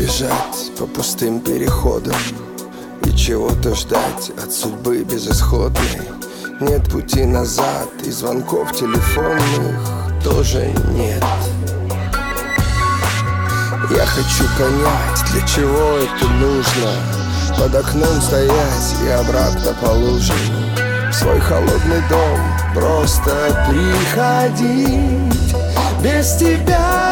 бежать по пустым переходам и чего-то ждать от судьбы безысходной. Нет пути назад, и звонков телефонных тоже нет. Я хочу понять, для чего это нужно. Под окном стоять и обратно по лужам в свой холодный дом просто приходить. Без тебя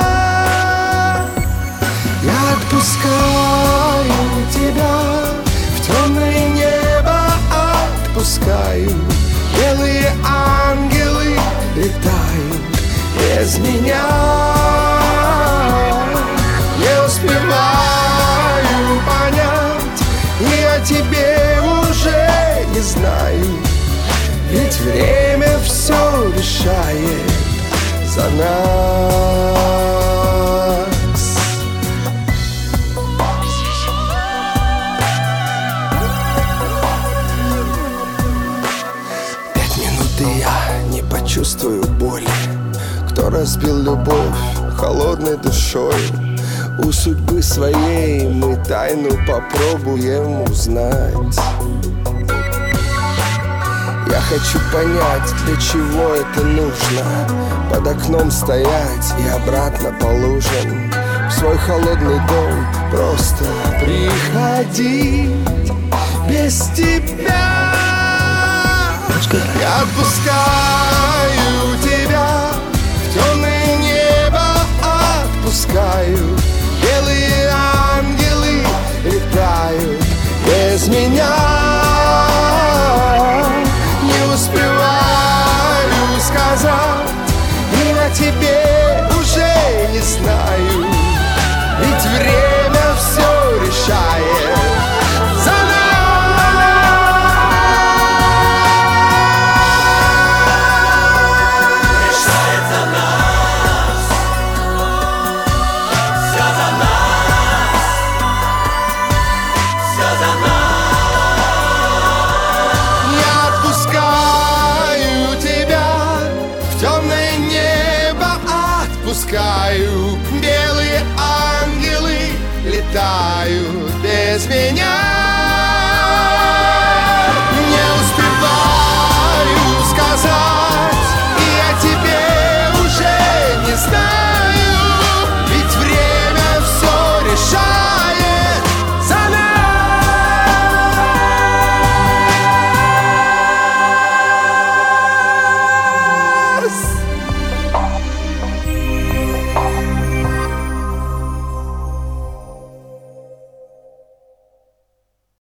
я отпускаю тебя в темное небо, отпускаю. Белые ангелы летают без меня. Не успеваю понять, и о тебе уже не знаю. Ведь время все решает за нас. 5 минут, и я не почувствую боли. Кто разбил любовь холодной душой? У судьбы своей мы тайну попробуем узнать. Я хочу понять, для чего это нужно. Под окном стоять и обратно по лужам в свой холодный дом просто приходить. Без тебя я отпускаю тебя в темное небо, отпускаю. Белые ангелы летают без меня. Не успеваю сказать, и о тебе уже не знаю. Ведь время все решает за нас. Решает за нас. Все за нас. Все за нас. Я отпускаю тебя в темное небо, отпускаю. Белые ангелы летают без меня.